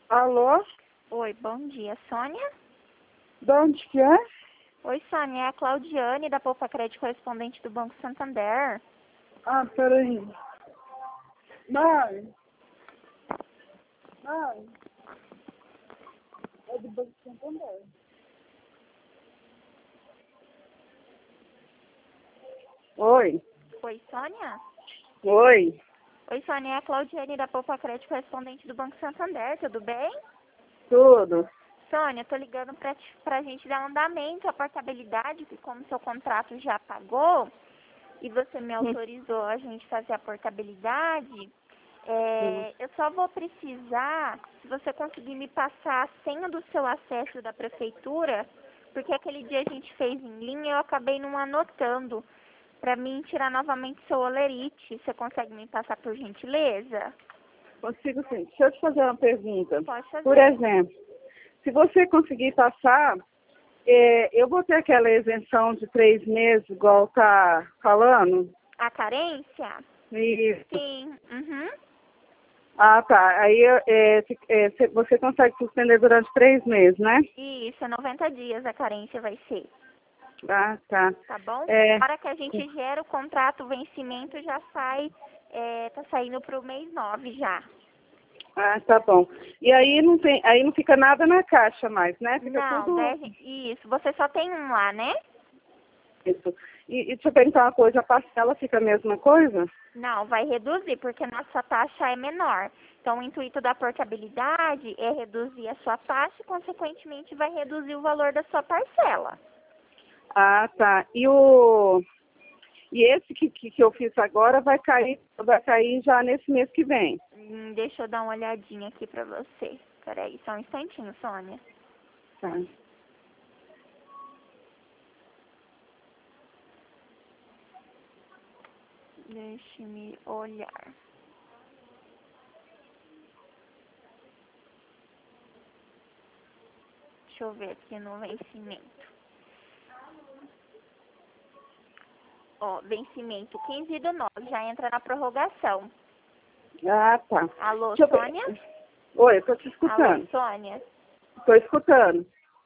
Alô? Oi, bom dia, Sônia? De onde que é? Oi, Sônia, é a Claudiane da Poupa Crédito, correspondente do Banco Santander. Ah, peraí. Mãe. Mãe. É do Banco Santander. Oi. Oi, Sônia? Oi. Oi, Sônia, é a Claudiane da Poupa Crédito, correspondente do Banco Santander, tudo bem? Tudo. Sônia, tô ligando pra gente dar um andamento à portabilidade, que como seu contrato já pagou e você me autorizou a gente fazer a portabilidade, eu só vou precisar, se você conseguir me passar a senha do seu acesso da prefeitura, porque aquele dia a gente fez em linha e eu acabei não anotando, para mim tirar novamente seu olerite. Você consegue me passar por gentileza? Consigo sim. Deixa eu te fazer uma pergunta. Pode fazer. Por exemplo, se você conseguir passar, eu vou ter aquela isenção de 3 meses, igual tá falando? A carência? Isso. Sim. Uhum. Ah, tá. Aí você consegue suspender durante 3 meses, né? Isso, 90 dias a carência vai ser. Ah, tá. Tá bom? É, Na hora que a gente gera o contrato, o vencimento já sai, tá saindo pro mês 9 já. ah, tá bom. E aí não fica nada na caixa mais, né? Fica Não, tudo isso, você só tem um lá, né? isso. E deixa eu perguntar uma coisa, a parcela fica a mesma coisa? Não, vai reduzir, porque nossa taxa é menor. Então, o intuito da portabilidade é reduzir a sua taxa e, consequentemente, vai reduzir o valor da sua parcela. Ah, tá. E esse que eu fiz agora vai cair já nesse mês que vem. Deixa eu dar uma olhadinha aqui pra você. Peraí, só um instantinho, Sônia. Tá. Deixe-me olhar. Deixa eu ver aqui no vencimento. Ó, vencimento 15/9, já entra na prorrogação. Ah, tá. Alô, Deixa eu Sônia? ver. Oi, eu tô te Alô, escutando. Sônia? Tô escutando.